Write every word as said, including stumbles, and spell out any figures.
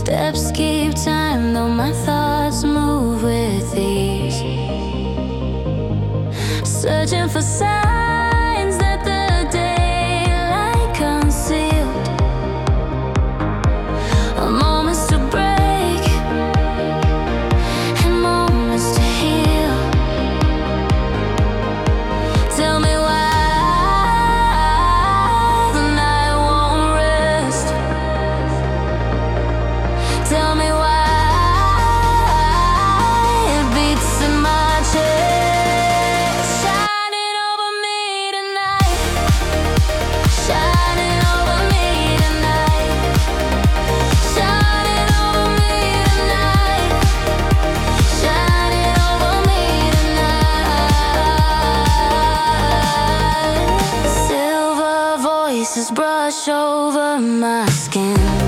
Steps keep time, though my thoughts move with ease. Searching for signs that the daylight concealed. Moments to break and moments to heal. Tell me why the night won't rest. Tell me why it beats in my chest. Shining over me tonight. Shining over me tonight. Shining over me tonight. Shining over me tonight. Silver voices brush over my skin.